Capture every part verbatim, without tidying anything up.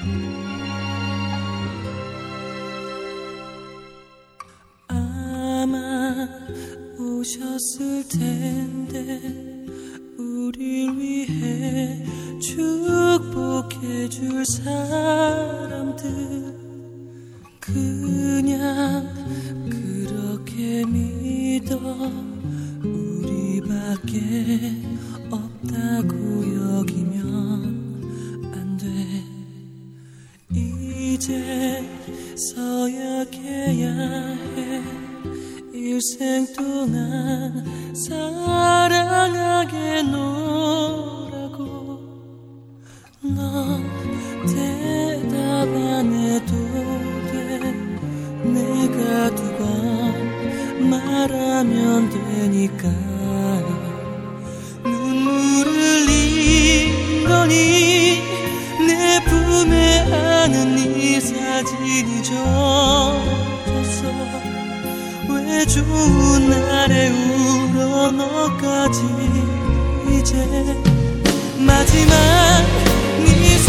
오셨을 텐데 우릴 위해 축복해 줄 사람들 그냥 그렇게 믿어 우리밖에 없다고 여기면 안 돼. 이제서야 해야 해. 일생 동안 사랑하게 노라고. 넌 대답 안 해도 돼. 내가 두 번 말하면 되니까. 눈물을 흘린 거니 내 품에 안은 네 사진이 젖었어. 왜 좋은 날에 울어 너까지 이제 마지막 네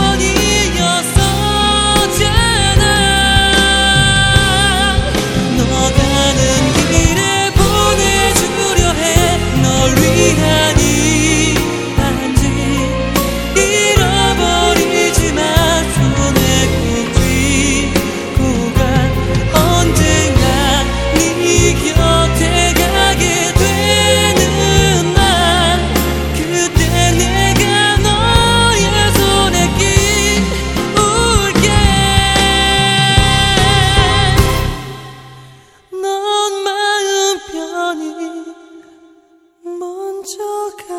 소원이었었잖아. 너 가는 길에 보내주려 해. 널 위한 이 반지 잃어버리지만 손에 꼭 쥐고 가. 언젠가 네 곁에 가게 되는 날 그때 내가 너의 손에 끼울게. 넌 마음 편히 먼저 가.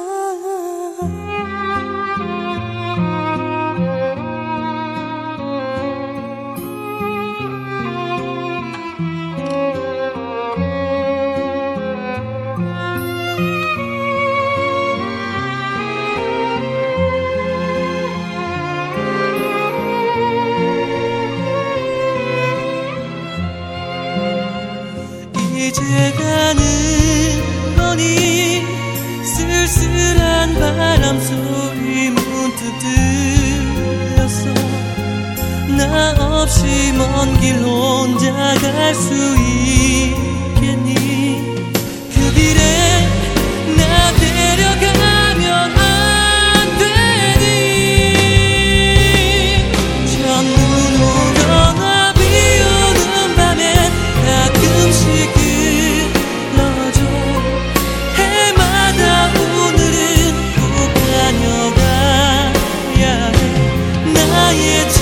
이제 가는 거니 쓸쓸한 바람 소리 문득 들렸어. 나 없이 먼 길 혼자 갈 수 있겠니. 그 길에 나 데려가면 안 되니. 첫눈 오거나 비 오는 밤엔 가끔씩 오늘은 꼭 다녀가야 해. 나의